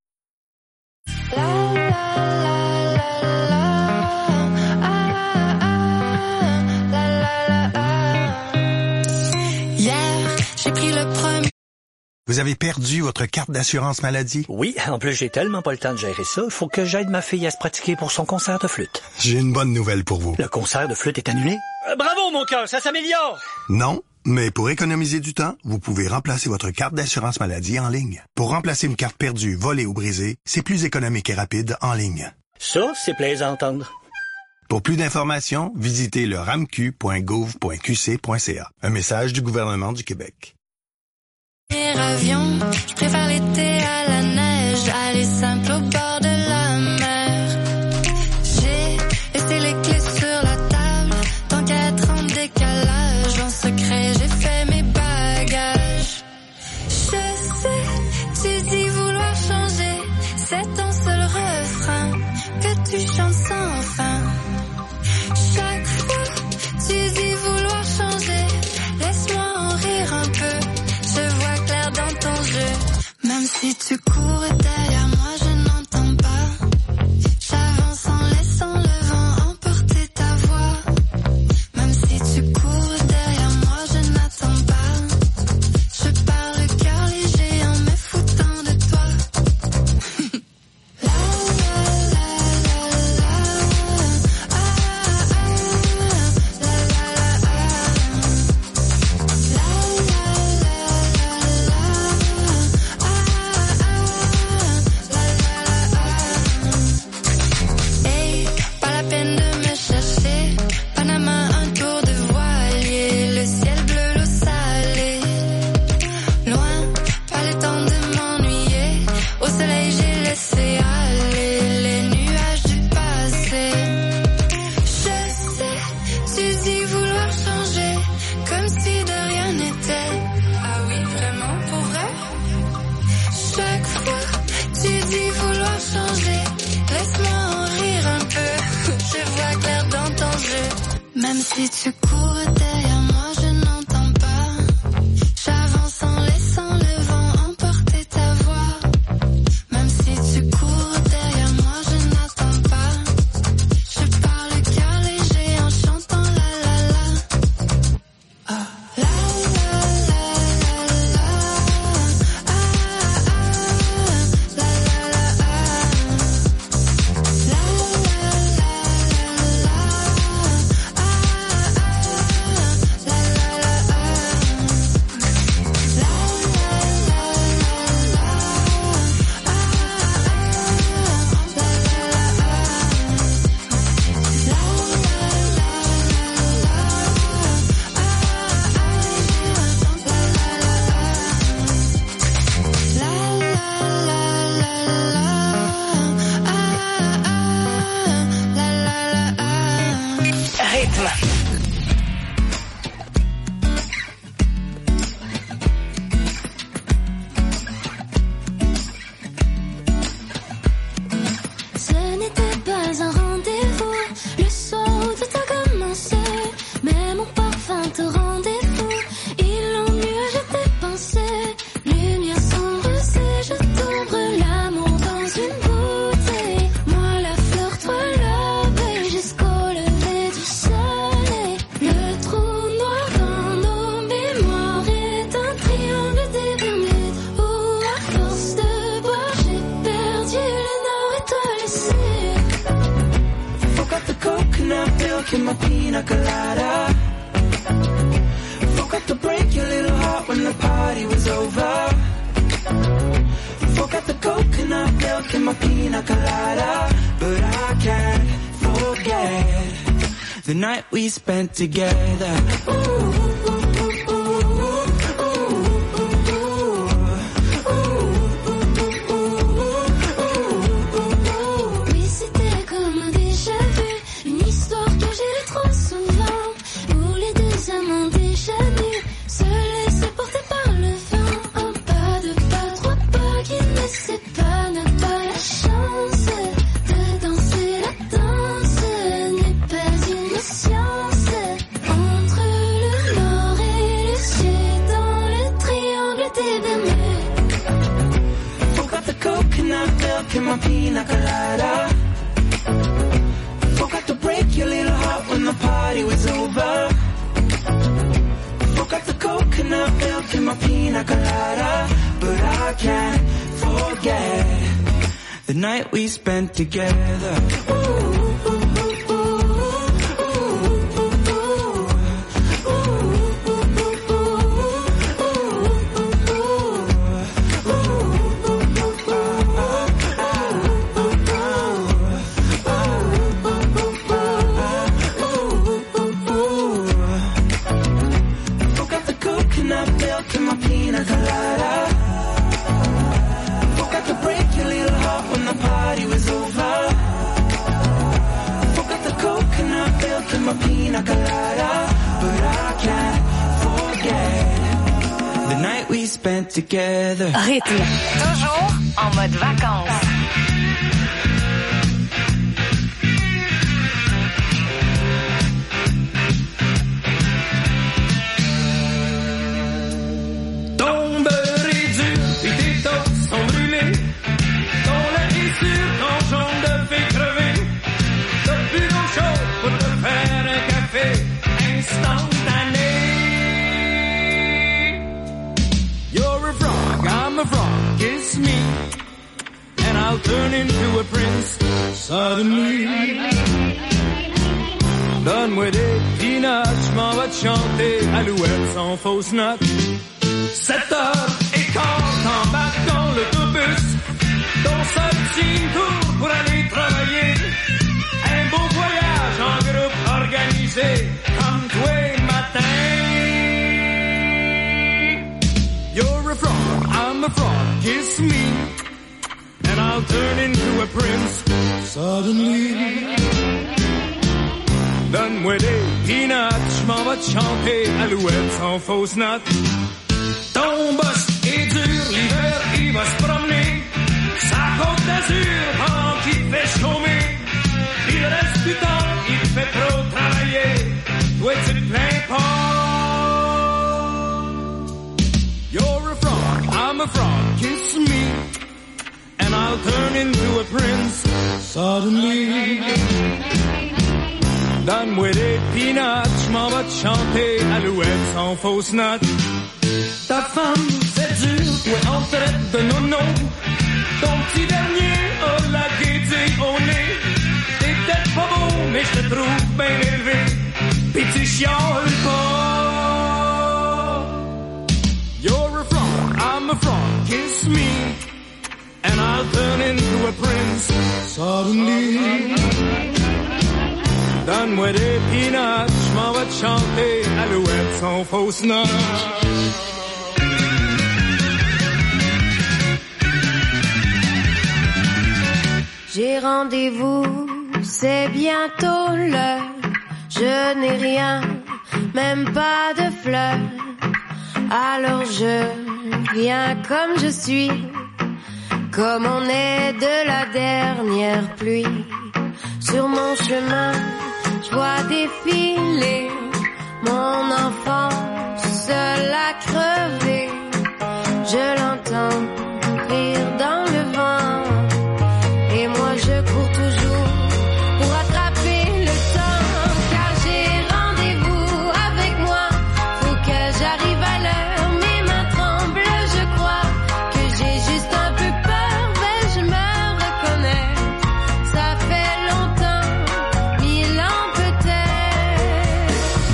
Speaker 27: Vous avez perdu votre carte d'assurance maladie?
Speaker 28: Oui, en plus j'ai tellement pas le temps de gérer ça, faut que j'aide ma fille à se pratiquer pour son concert de flûte.
Speaker 27: J'ai une bonne nouvelle pour vous.
Speaker 28: Le concert de flûte est annulé? Euh, bravo mon cœur, ça s'améliore!
Speaker 27: Non, mais pour économiser du temps, vous pouvez remplacer votre carte d'assurance maladie en ligne. Pour remplacer une carte perdue, volée ou brisée, c'est plus économique et rapide en ligne.
Speaker 28: Ça, c'est plaisant à entendre.
Speaker 27: Pour plus d'informations, visitez le ramq point gouv point q c point c a. Un message du gouvernement du Québec.
Speaker 5: Avion, je préfère l'été à la neige, aller simple au bord de la mer. J'ai laissé les clés sur la table, tant qu'à être en décalage, en secret j'ai fait mes bagages. Je sais, tu dis vouloir changer, c'est ton seul refrain, que tu chantes sans fin. Chaque fois, tu dis vouloir changer, laisse-moi en rire un peu. Je vois clair dans ton jeu, même si tu cours. Même si tu cours derrière moi, je n'entends pas. J'avance en laissant le vent emporter ta voix. Même si tu cours derrière moi, je n'attends pas. Je parle le cœur léger en chantant la la la. Oh. La la la la la. Ah ah ah. La la la ah. La la la la la. Ah ah ah. La la la
Speaker 1: Rythme.
Speaker 5: Ce n'était pas un rendez-vous, le soir où tout a commencé. Mais mon parfum te rendait fou, il l'ennuyait, je t'ai pensé. Lumière sombre, c'est je t'ouvre l'amour dans une bouteille. Moi la fleur, toi la veille, jusqu'au lever du soleil. Le trou noir dans nos mémoires est un triangle des Bermudes, où à force de boire j'ai perdu le nord et toi le sud.
Speaker 2: Forgot the coconut milk in my pina colada. Forgot to break your little heart when the party was over. Forgot the coconut milk in my pina colada. But I can't forget the night we spent together. Ooh, ooh, ooh, ooh, ooh,
Speaker 5: oui, c'était comme un déjà vu, une histoire que j'ai lue trop souvent, où les deux amants déjà nus se laissaient porter par le vent. Un pas de pas, trois pas qui ne séparent, n'a pas la chance de danser la danse, n'est pas une science. Entre le nord et le sud, dans le triangle des Bermudes.
Speaker 2: forgot the coconut milk in my pina colada. Forgot to break your little heart when the party was over. Forgot the coconut milk in my pina colada. But I can't forget the night we spent together. Ooh, ooh, ooh, ooh, forgot the coconut milk in my pina colada. Forgot to break your little heart when the party was over. Forgot the coconut milk in my pina colada. But I can't forget the night we spent together.
Speaker 1: Rythme. Toujours en mode vacances.
Speaker 3: Tomberie dure, puis tes toasts sont brûlés. Ton lait est sur ton jaune de fait crever. T'as plus d'eau chaude pour te faire un café instantané. You're a frog, I'm a frog, kiss me, and I'll turn into a prince suddenly. Donne-moi des peanuts, j'm'en vais te chanter Alouette sans fausse note. Sept heures et quart, t'embarques dans l'autobus, ton seul petit tour pour aller travailler. Un beau voyage en groupe organisé, comme tous les matins. You're a frog, I'm a frog, kiss me, and I'll turn into a prince suddenly. Donne-moi des peanuts, j'm'en vais te chanter Alouette sans fausse note. Ton boss est dur, l'hiver il va se promener sa côte d'Azur pendant qu'il fait chômer. Il reste du temps, il fait trop travailler. I'll turn into a prince suddenly. Donne-moi des peanuts, j'm'en vais te chanter Alouette sans fausse note. Ta femme, c'est dur, ouais, on traite de nono. Ton petit dernier a la gaieté au nez. T'es peut-être pas beau, mais je te trouve bien élevé. Pis tu chiales pas. You're a frog, I'm a frog, kiss me. And I'll turn into a prince suddenly. Donne-moi des peanuts, j'm'en vais te chanter Alouette sans fausse note.
Speaker 6: J'ai rendez-vous, c'est bientôt l'heure. Je n'ai rien, même pas de fleurs. Alors je viens comme je suis, comme on est de la dernière pluie. Sur mon chemin, je vois défiler mon enfant seul à crever. Je l'entends rire dans le vent. Et moi je cours toujours pour rattraper le temps. Car j'ai rendez-vous avec moi. Faut que j'arrive à l'heure. Mes mains tremblent, je crois que j'ai juste un peu peur. Mais je me reconnais. Ça fait longtemps, mille ans peut-être.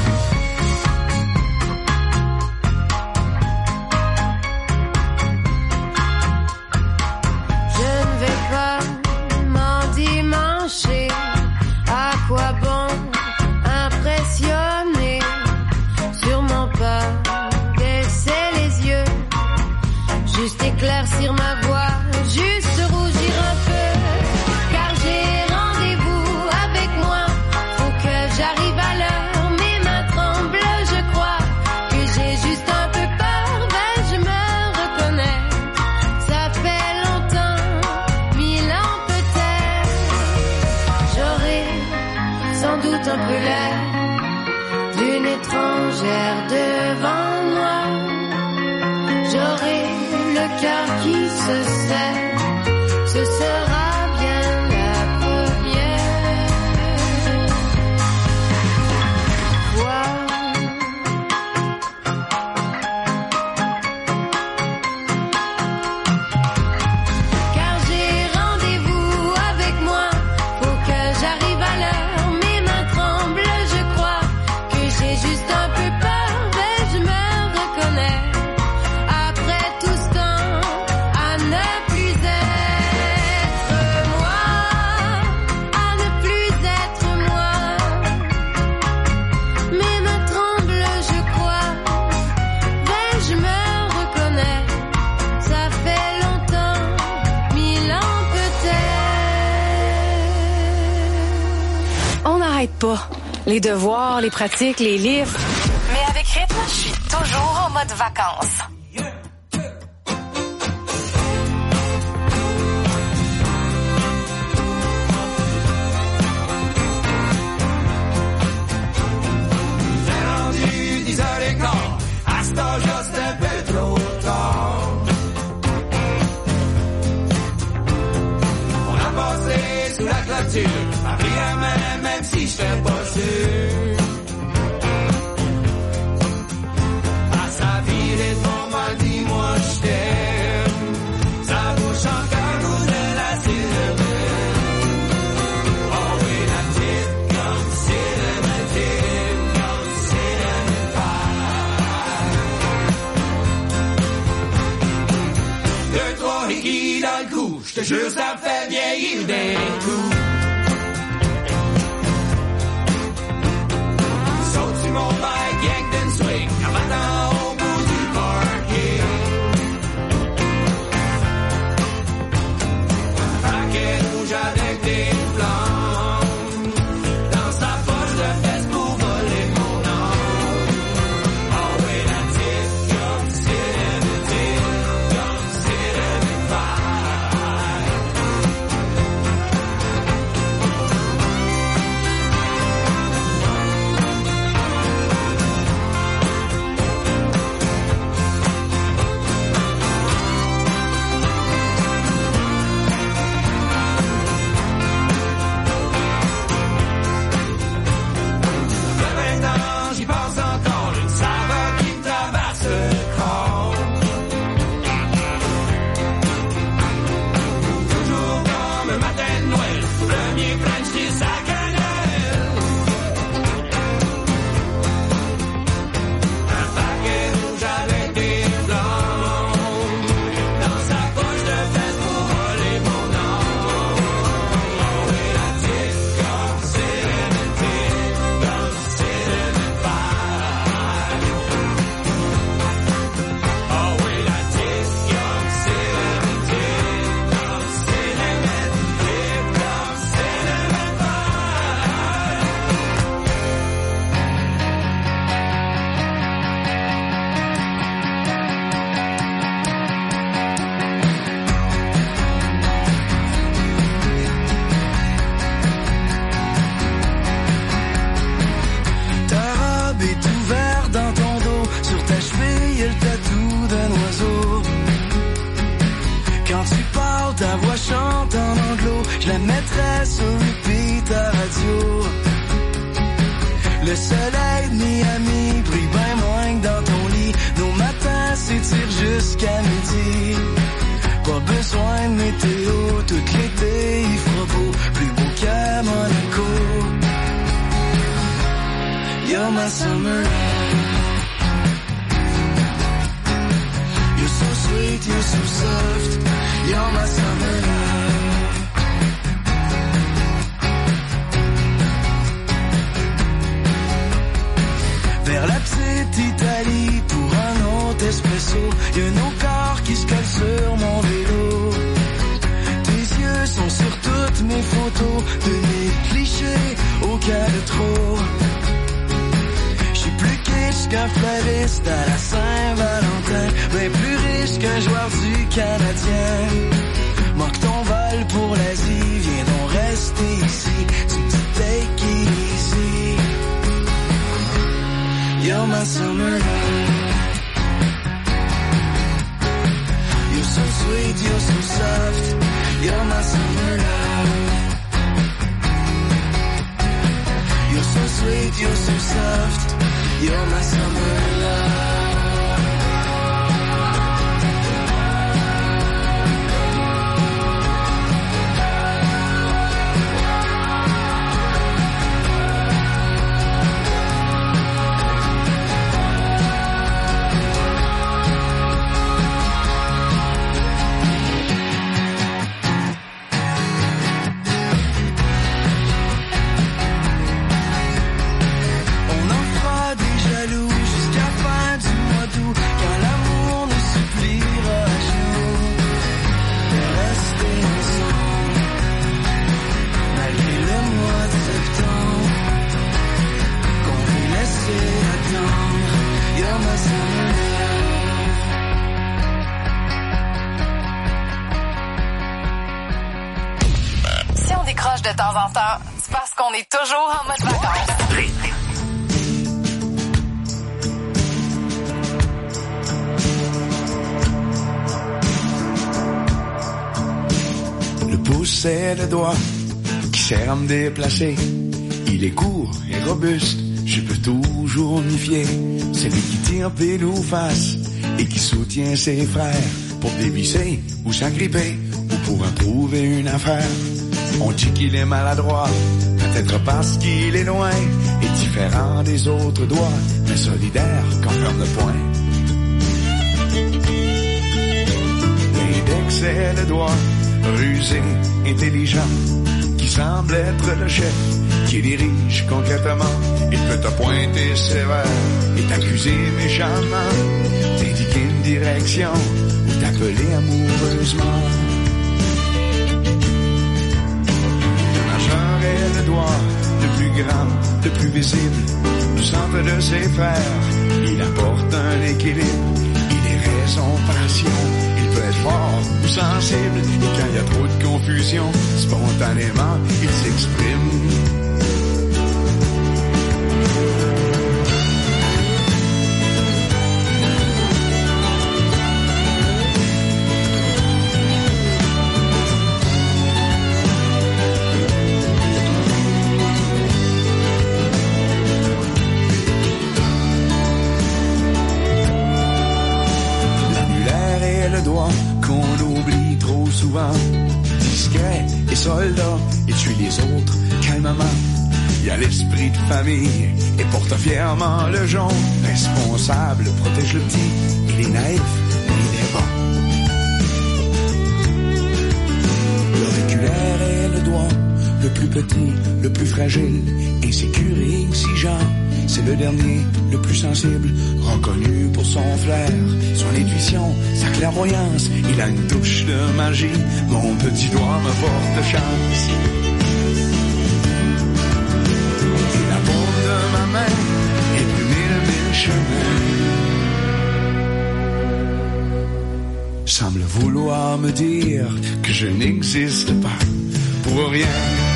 Speaker 6: Je ne vais pas m'endimancher. À quoi bon impressionner? Sûrement pas baisser les yeux. Juste éclaircir ma voix, juste rougir un peu. Car j'ai rendez-vous avec moi. Faut que j'arrive à l'heure. Mes mains tremblent, je crois que j'ai juste un peu peur. Ben je me reconnais. Ça fait longtemps, mille ans peut-être. J'aurai sans doute un peu l'air d'une étrangère devant moi. J'aurai le cœur qui se serre. Ce sera bien la première fois. Car j'ai rendez-vous avec moi. Faut que j'arrive à l'heure. Mes mains tremblent, je crois que j'ai juste un peu peur. Mais je me reconnais. Après tout ce temps, à ne plus être moi. À ne plus être moi. Mes mains tremblent, je crois. Mais je me reconnais. Ça fait longtemps, mille ans peut-être.
Speaker 8: On n'arrête pas. Les devoirs, les pratiques, les livres.
Speaker 1: Mais avec Rythme, je suis toujours en mode vacances.
Speaker 3: J'ai rendu dix heures quinze, à ce temps juste un peu trop tard. On a passé sous la clôture, a pris la main même si j'étais pas sûr. À sa vie, les tombes m'a dit moi je t'aime. Sa bouche encore goût de la cinnamon. Oh oui, la petite comme cinnamon, petite comme cinnamon pie. Deux, trois hickeys dans le cou, j'te jure ça me fait vieillir d'un coup. Saute sur mon bike, yank d'une swing, en battant au bout du parking. Paquet rouge avec des flammes, dans sa poche de fesse pour voler mon âme. Oh oui, la petite comme cinnamon, petite comme cinnamon pie.
Speaker 2: Le soleil de Miami brille bien moins que dans ton lit. Nos matins s'étirent jusqu'à midi. Pas besoin de météo, tout l'été il fera beau, plus beau qu'à Monaco. You're my summer love. You're so sweet, you're so soft. You're my summer love. Vers la petite Italie pour un autre espresso. Y'a nos corps qui se collent sur mon vélo. Tes yeux sont sur toutes mes photos. De mes clichés au cas de trop. J'suis plus kitsch qu'un fleuriste à la Saint-Valentin. Ben plus riche qu'un joueur du Canadien. Manque ton vol pour l'Asie. Viens donc rester ici. Tu me dis take it easy. You're my summer love. You're so sweet, you're so soft. You're my summer love. You're so sweet, you're so soft. You're my summer love.
Speaker 1: De temps en temps, c'est parce qu'on est toujours en mode vacances.
Speaker 2: Le pouce, c'est le doigt qui sert à me déplacer. Il est court et robuste, je peux toujours m'y fier. C'est lui qui tire pile ou face et qui soutient ses frères pour dévisser ou s'agripper ou pour approuver une affaire. On dit qu'il est maladroit, peut-être parce qu'il est loin et différent des autres doigts, mais solidaire quand ferme le poing. L'index c'est le doigt, rusé, intelligent, qui semble être le chef, qui dirige concrètement. Il peut te pointer sévère et t'accuser méchamment, t'indiquer une direction ou t'appeler amoureusement. Le doigt le plus grand, le plus visible, du centre de ses frères. Il apporte un équilibre, il est raison, passion. Il peut être fort ou sensible, et quand il y a trop de confusion, spontanément, il s'exprime. Discret et soldat, et tue les autres calmement. Il y a l'esprit de famille et porte fièrement le jaune. Responsable, protège le petit, il est naïf, mais il est bon. L'auriculaire est le doigt, le plus petit, le plus fragile, insécure et exigeant. C'est le dernier, le plus sensible, reconnu pour son flair, son intuition, sa clairvoyance. Il a une touche de magie, mon petit doigt me porte chance. Et la paume de ma main est plus mille, mille chemins. Semble vouloir me dire que je n'existe pas pour rien.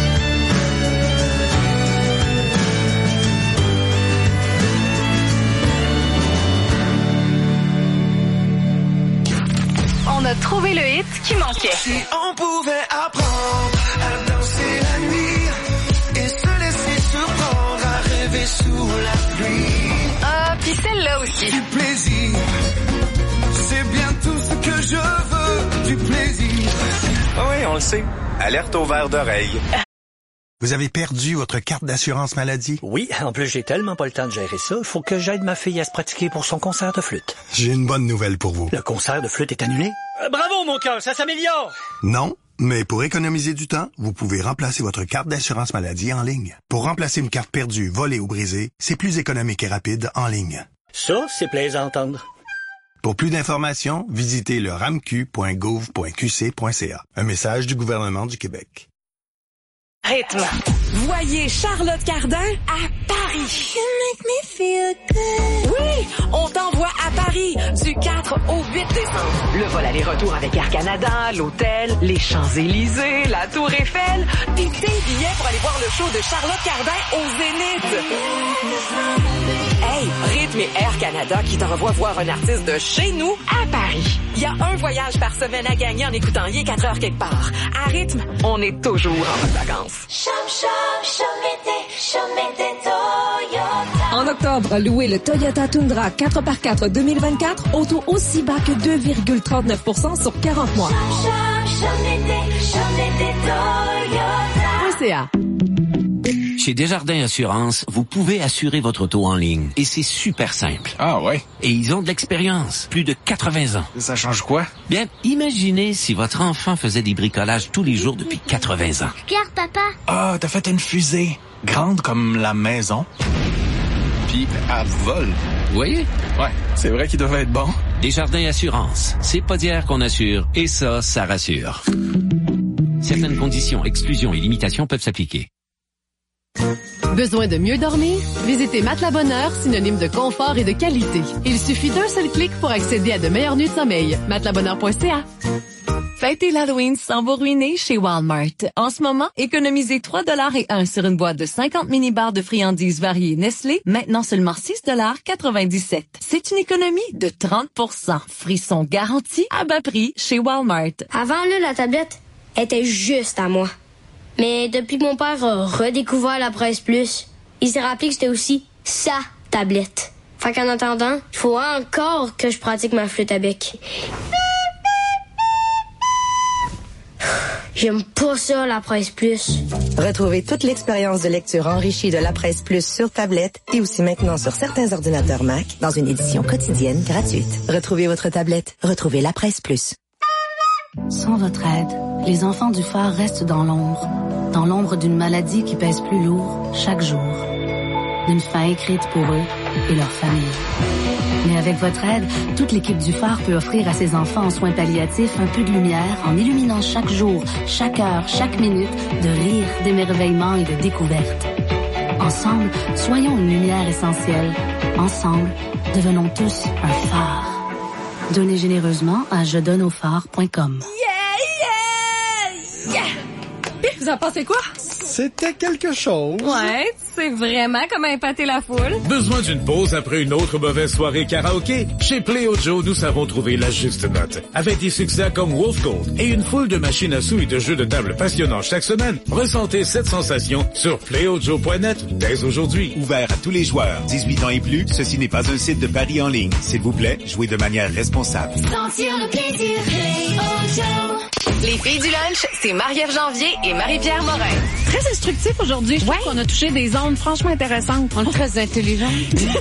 Speaker 1: On a trouvé le hit qui manquait.
Speaker 2: Si on pouvait apprendre à danser la nuit et se laisser surprendre, à rêver sous la pluie.
Speaker 1: Ah, puis celle-là aussi.
Speaker 2: Du plaisir, c'est bien tout ce que je veux, du plaisir.
Speaker 11: Ah oui, on le sait. Alerte au verre d'oreille.
Speaker 27: Vous avez perdu votre carte d'assurance maladie?
Speaker 28: Oui, en plus, j'ai tellement pas le temps de gérer ça. Il faut que j'aide ma fille à se pratiquer pour son concert de flûte.
Speaker 27: J'ai une bonne nouvelle pour vous.
Speaker 28: Le concert de flûte est annulé? Euh, bravo, mon cœur, ça s'améliore!
Speaker 27: Non, mais pour économiser du temps, vous pouvez remplacer votre carte d'assurance maladie en ligne. Pour remplacer une carte perdue, volée ou brisée, c'est plus économique et rapide en ligne.
Speaker 28: Ça, c'est plaisant à entendre.
Speaker 27: Pour plus d'informations, visitez le ramq point gouv point q c point c a. Un message du gouvernement du Québec.
Speaker 1: Rythme.
Speaker 8: Voyez Charlotte Cardin à Paris.
Speaker 5: You make me feel good.
Speaker 8: Oui, on t'envoie à Paris du quatre au huit décembre. Le vol aller-retour avec Air Canada, l'hôtel, les Champs-Élysées, la Tour Eiffel, et des billets pour aller voir le show de Charlotte Cardin au Zénith. Hey, Rythme et Air Canada qui t'envoient voir un artiste de chez nous à Paris. Il y a un voyage par semaine à gagner en écoutant rien quatre heures quelque part. À Rythme, on est toujours en vacances.
Speaker 5: Shop, shop, shop m'était, shop m'était Toyota.
Speaker 8: En octobre, louez le Toyota Tundra quatre par quatre deux mille vingt-quatre, auto aussi bas que deux virgule trente-neuf pour cent sur quarante mois.
Speaker 5: Shop, shop, shop m'était, shop m'était Toyota.
Speaker 8: C A.
Speaker 4: Chez Desjardins Assurance, vous pouvez assurer votre auto en ligne. Et c'est super simple.
Speaker 7: Ah ouais?
Speaker 4: Et ils ont de l'expérience. Plus de quatre-vingts ans.
Speaker 7: Ça change quoi?
Speaker 4: Bien, imaginez si votre enfant faisait des bricolages tous les jours depuis quatre-vingts ans.
Speaker 5: Regarde, papa.
Speaker 7: Ah, t'as fait une fusée. Grande comme la maison. Puis, elle vole.
Speaker 4: Vous voyez?
Speaker 7: Ouais, c'est vrai qu'il devait être bon.
Speaker 4: Desjardins Assurance. C'est pas d'hier qu'on assure. Et ça, ça rassure. Certaines conditions, exclusions et limitations peuvent s'appliquer.
Speaker 9: Besoin de mieux dormir? Visitez Matelas Bonheur, synonyme de confort et de qualité. Il suffit d'un seul clic pour accéder à de meilleures nuits de sommeil. matelas bonheur point c a. Fêtez l'Halloween sans vous ruiner chez Walmart. En ce moment, économisez trois dollars et un sur une boîte de cinquante mini-barres de friandises variées Nestlé, maintenant seulement six dollars quatre-vingt-dix-sept. C'est une économie de trente pour cent. Frisson garanti à bas prix chez Walmart.
Speaker 6: Avant, là, la tablette était juste à moi. Mais depuis que mon père a redécouvert la Presse Plus, il s'est rappelé que c'était aussi sa tablette. Fait qu'en attendant, il faut encore que je pratique ma flûte à bec. J'aime pas ça, la Presse Plus.
Speaker 13: Retrouvez toute l'expérience de lecture enrichie de la Presse Plus sur tablette et aussi maintenant sur certains ordinateurs Mac dans une édition quotidienne gratuite. Retrouvez votre tablette. Retrouvez la Presse Plus.
Speaker 14: Sans votre aide, les enfants du phare restent dans l'ombre, dans l'ombre d'une maladie qui pèse plus lourd chaque jour, d'une fin écrite pour eux et leur famille. Mais avec votre aide, toute l'équipe du phare peut offrir à ses enfants en soins palliatifs un peu de lumière en illuminant chaque jour, chaque heure, chaque minute de rire, d'émerveillement et de découverte. Ensemble, soyons une lumière essentielle. Ensemble, devenons tous un phare. Donnez généreusement à je donne au phare point com.
Speaker 9: Yeah, yeah, yeah! Vous en pensez quoi?
Speaker 16: C'était quelque chose.
Speaker 9: Ouais, c'est vraiment comme épater la foule.
Speaker 17: Besoin d'une pause après une autre mauvaise soirée karaoké? Chez Play Joe, nous savons trouver la juste note. Avec des succès comme Wolf Gold et une foule de machines à sous et de jeux de table passionnants chaque semaine, ressentez cette sensation sur play o joe point net dès aujourd'hui.
Speaker 18: Ouvert à tous les joueurs, dix-huit ans et plus, ceci n'est pas un site de paris en ligne. S'il vous plaît, jouez de manière responsable.
Speaker 5: Sentir le plaisir, Play O Joe.
Speaker 1: Les filles du lunch, c'est Marie-Ève Janvier et Marie-Pierre Morin.
Speaker 9: Très instructif aujourd'hui. Je
Speaker 1: ouais.
Speaker 9: trouve qu'on a touché des zones franchement intéressantes. On est très intelligents.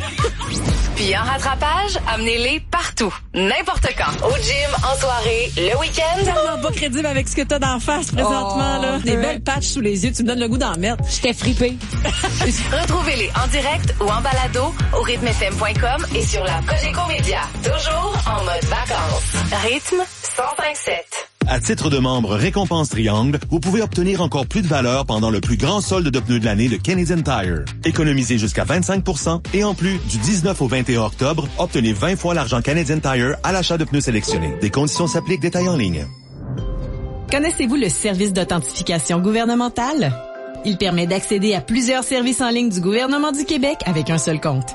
Speaker 1: Puis en rattrapage, amenez-les partout, n'importe quand. Au gym, en soirée, le week-end.
Speaker 9: Tellement pas crédible avec ce que t'as d'en face présentement, oh, là. Des belles patchs sous les yeux, tu me donnes le goût d'en mettre. J'étais fripée.
Speaker 1: Retrouvez-les en direct ou en balado au rythme f m point com et sur la Cogeco Média. Toujours en mode vacances. Rythme cent cinq sept.
Speaker 26: À titre de membre Récompense Triangle, vous pouvez obtenir encore plus de valeur pendant le plus grand solde de pneus de l'année de Canadian Tire. Économisez jusqu'à vingt-cinq pour cent et en plus, du dix-neuf au vingt et un octobre, obtenez vingt fois l'argent Canadian Tire à l'achat de pneus sélectionnés. Des conditions s'appliquent, détails en ligne.
Speaker 9: Connaissez-vous le service d'authentification gouvernementale? Il permet d'accéder à plusieurs services en ligne du gouvernement du Québec avec un seul compte.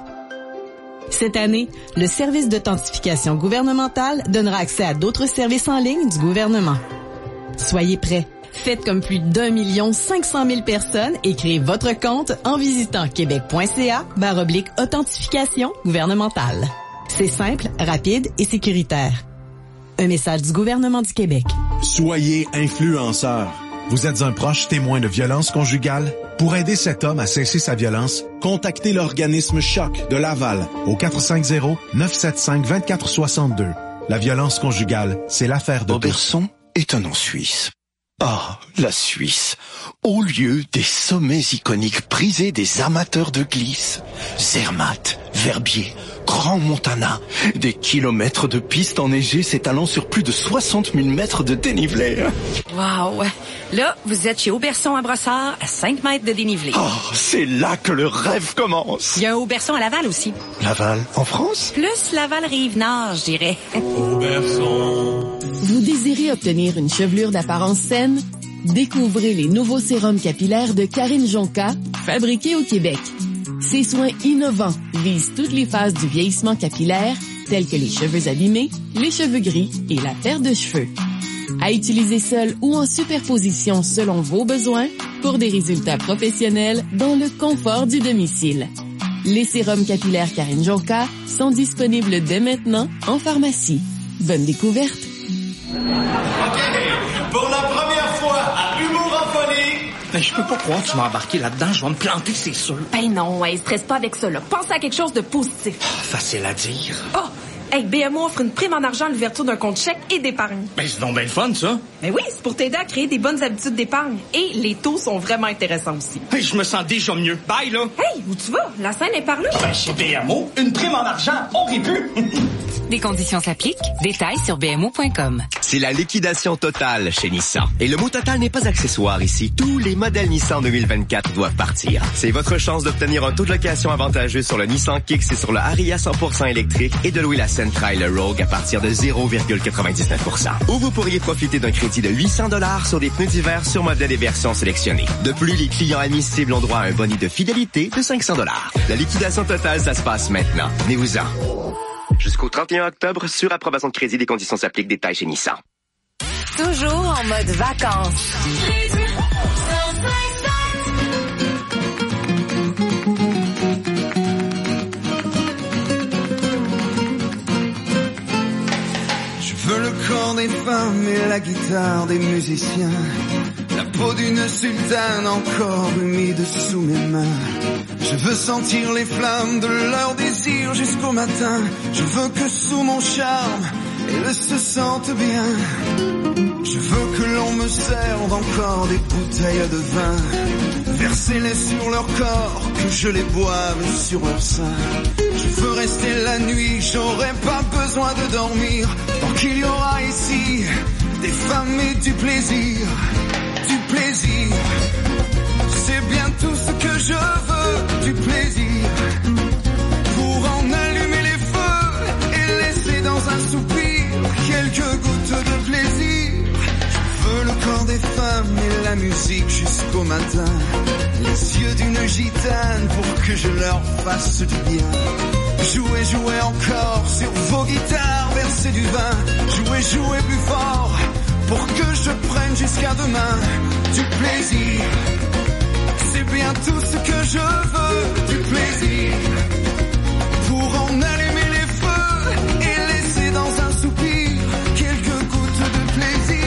Speaker 9: Cette année, le service d'authentification gouvernementale donnera accès à d'autres services en ligne du gouvernement. Soyez prêts.
Speaker 10: Faites comme plus d'un million cinq cent mille personnes et créez votre compte en visitant québec.ca barre oblique authentification gouvernementale. C'est simple, rapide et sécuritaire. Un message du gouvernement du Québec.
Speaker 12: Soyez influenceur. Vous êtes un proche témoin de violence conjugale? Pour aider cet homme à cesser sa violence, contactez l'organisme Choc de Laval au quatre cinq zéro, neuf sept cinq, deux quatre six deux. La violence conjugale, c'est l'affaire de
Speaker 15: Auberson est un nom suisse. Ah, la Suisse. Au lieu des sommets iconiques prisés des amateurs de glisse, Zermatt, Verbier, Grand Montana, des kilomètres de pistes enneigées s'étalant sur plus de soixante mille mètres de dénivelé.
Speaker 19: Wow! Là, vous êtes chez Auberson à Brossard, à cinq mètres de dénivelé.
Speaker 15: Oh, c'est là que le rêve commence.
Speaker 19: Il y a un Auberson à Laval aussi.
Speaker 15: Laval, en France?
Speaker 19: Plus Laval-Rive-Nord, je dirais.
Speaker 15: Auberson.
Speaker 9: Vous désirez obtenir une chevelure d'apparence saine? Découvrez les nouveaux sérums capillaires de Karine Jonca, fabriqués au Québec. Ces soins innovants visent toutes les phases du vieillissement capillaire, telles que les cheveux abîmés, les cheveux gris et la perte de cheveux. À utiliser seul ou en superposition selon vos besoins pour des résultats professionnels dans le confort du domicile. Les sérums capillaires Karine Jonca sont disponibles dès maintenant en pharmacie. Bonne découverte!
Speaker 20: OK, pour la première fois à Humour en folie.
Speaker 28: Mais je peux pas croire que tu m'as embarqué là-dedans. Je vais me planter, c'est sûr.
Speaker 19: Ben non, ouais, stresse pas avec ça, là. Pense à quelque chose de positif.
Speaker 28: Oh, facile à dire.
Speaker 19: Oh! Hey, B M O offre une prime en argent à l'ouverture d'un compte chèque et d'épargne.
Speaker 28: Ben, c'est donc bien le fun, ça.
Speaker 19: Ben oui, c'est pour t'aider à créer des bonnes habitudes d'épargne. Et les taux sont vraiment intéressants aussi.
Speaker 28: Hey, je me sens déjà mieux. Bye, là.
Speaker 19: Hey, où tu vas? La scène est par là.
Speaker 28: Ben, chez B M O, une prime en argent, on rit plus.
Speaker 8: Des conditions s'appliquent. Détails sur b m o point com.
Speaker 21: C'est la liquidation totale chez Nissan. Et le mot total n'est pas accessoire ici. Tous les modèles Nissan deux mille vingt-quatre doivent partir. C'est votre chance d'obtenir un taux de location avantageux sur le Nissan Kicks et sur le Ariya cent pour cent électrique et de louer la Sentra et le Rogue à partir de zéro virgule quatre-vingt-dix-neuf pour cent. Ou vous pourriez profiter d'un crédit de huit cents dollars sur des pneus d'hiver sur modèles et versions sélectionnés. De plus, les clients admissibles ont droit à un bonus de fidélité de cinq cents dollars. La liquidation totale, ça se passe maintenant. Venez-vous-en. Jusqu'au trente et un octobre, sur approbation de crédit, des conditions s'appliquent. Détails chez Nissan.
Speaker 1: Toujours en mode vacances.
Speaker 2: Je veux le corps des femmes et la guitare des musiciens, la peau d'une sultane encore humide sous mes mains. Je veux sentir les flammes de leur désir jusqu'au matin. Je veux que sous mon charme, elles se sentent bien. Je veux que l'on me serve encore des bouteilles de vin, verser-les sur leur corps, que je les boive sur leur sein. Je veux rester la nuit, j'aurai pas besoin de dormir, tant qu'il y aura ici des femmes et du plaisir, du plaisir. C'est bien tout ce que je veux, du plaisir, pour en allumer les feux et laisser dans un soupir quelques gouttes de plaisir. Je veux le corps des femmes et la musique jusqu'au matin, les yeux d'une gitane pour que je leur fasse du bien. Jouer, jouer encore sur vos guitares, verser du vin, jouer, jouer plus fort pour que je prenne jusqu'à demain du plaisir. C'est bien tout ce que je veux, du plaisir, pour en allumer les feux et laisser dans un soupir quelques gouttes de plaisir.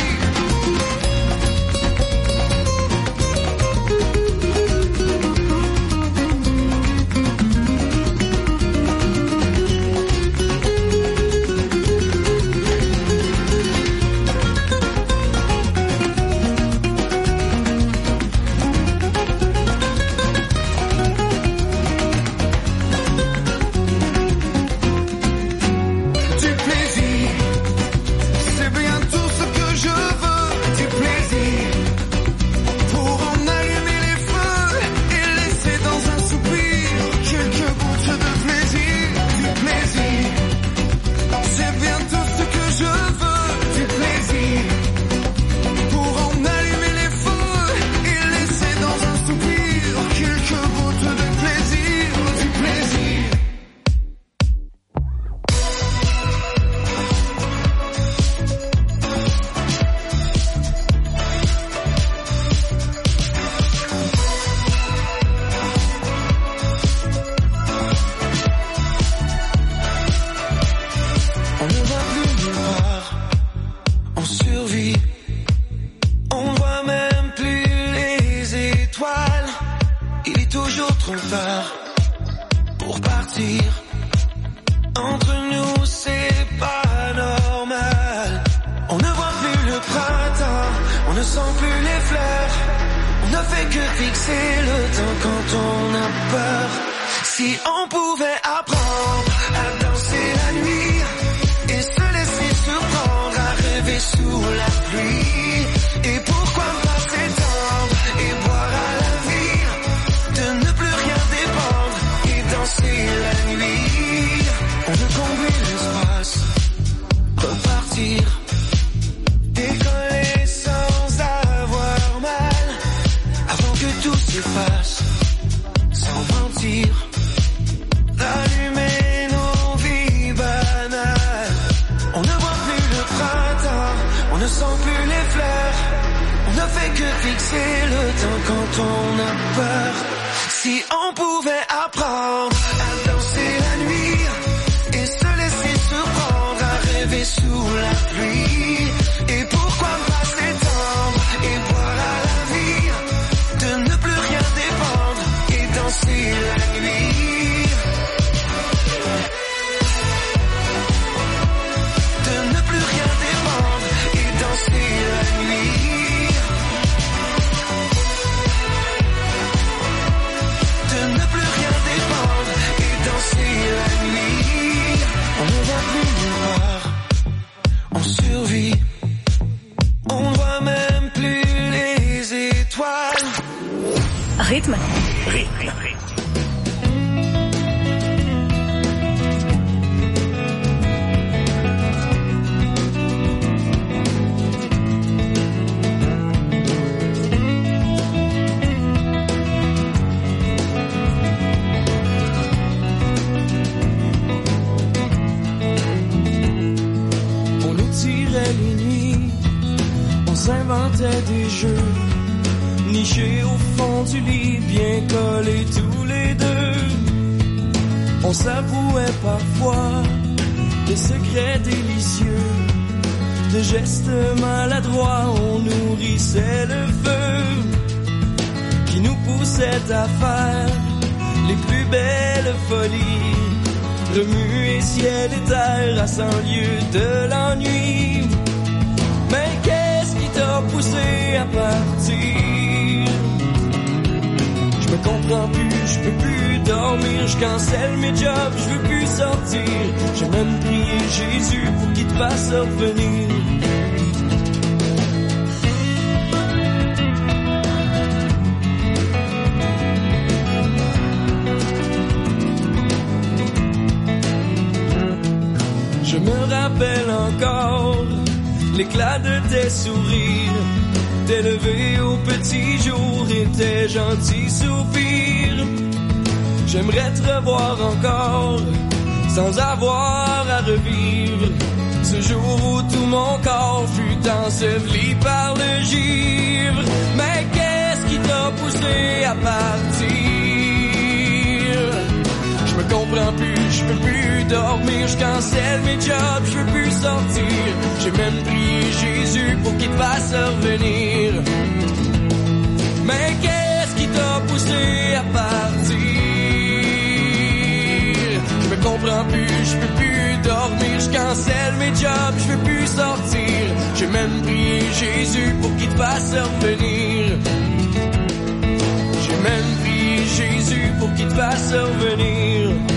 Speaker 2: pour partir. Entre nous c'est pas normal. On ne voit plus le printemps, on ne sent plus les fleurs. On ne fait que fixer le temps quand on a peur. Si on pouvait apprendre à danser la nuit et se laisser surprendre à rêver sous la pluie. Et pourquoi pas s'étendre et boire à la vie, de ne plus rien dépendre et danser la nuit. On veut combler l'espace, repartir, décoller sans avoir mal, avant que tout s'efface, sans mentir, rallumer nos vies banales. On ne voit plus le printemps, on ne sent plus les fleurs. On ne fait que fixer le temps quand on a peur. Si on pouvait apprendre à danser la nuit et se laisser surprendre à rêver sous la pluie. Et pourquoi pas s'étendre et boire à la vie, de ne plus rien dépendre et danser la nuit. De ne plus rien dépendre et danser la nuit. De ne plus rien dépendre et danser la nuit. On ne voit plus nulle part, on survit. On ne voit même plus les étoiles.
Speaker 19: Rythme.
Speaker 20: Rythme.
Speaker 2: On étirait les nuits, on s'inventait des jeux, nichés au fond du lit, bien collés tous les deux. On s'avouait parfois des secrets délicieux, de gestes maladroits, on nourrissait le feu qui nous poussait à faire les plus belles folies, remuer ciel et terre à cent lieues de l'ennui. Mais qu'est-ce qui t'a poussé à partir? Je me comprends plus, je peux plus dormir, je cancelle mes jobs, je veux plus sortir. J'ai même prié Jésus pour qu'il te fasse revenir. Je me rappelle encore l'éclat de tes sourires, tes levées au petit jour et tes gentils soupirs. J'aimerais te revoir encore, sans avoir à revivre ce jour où tout mon corps fut enseveli par le givre. Mais qu'est-ce qui t'a poussé à partir? Je me comprends plus, je peux plus dormir, je cancelle mes jobs, je veux plus sortir. J'ai même prié Jésus pour qu'il te fasse revenir. Mais qu'est-ce qui t'a poussé à partir? Je me comprends plus, je peux plus dormir, je cancelle mes jobs, je veux plus sortir. J'ai même prié Jésus pour qu'il te fasse revenir. J'ai même prié Jésus pour qu'il te fasse revenir.